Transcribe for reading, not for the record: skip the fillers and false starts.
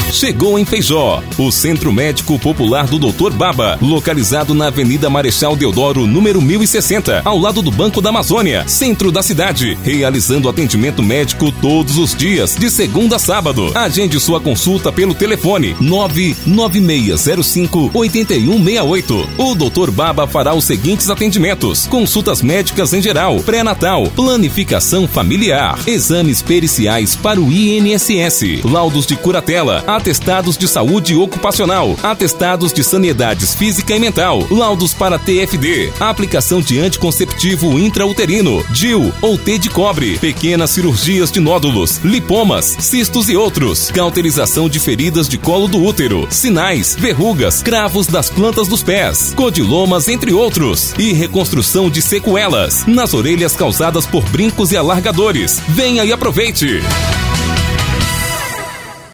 Chegou em Feijó, o Centro Médico Popular do Dr. Baba, localizado na Avenida Marechal Deodoro, número 1060, ao lado do Banco da Amazônia, centro da cidade, realizando atendimento médico todos os dias, de segunda a sábado. Agende sua consulta pelo telefone 99605-8168. O Dr. Baba fará os seguintes atendimentos: consultas médicas em geral, pré-natal, planificação familiar, exames periciais para o INSS, laudos de curatela, atestados de saúde ocupacional, atestados de sanidades física e mental, laudos para TFD, aplicação de anticonceptivo intrauterino, DIU ou T de cobre, pequenas cirurgias de nódulos, lipomas, cistos e outros, cauterização de feridas de colo do útero, sinais, verrugas, cravos das plantas dos pés, codilomas, entre outros, e reconstrução de sequelas nas orelhas causadas por brincos e alargadores. Venha e aproveite!